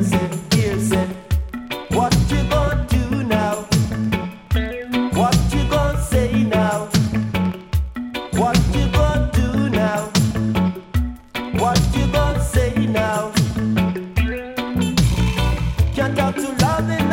say. What you gonna do now? What you gonna say now? What you gonna do now? What you gonna say now? Can't talk to loving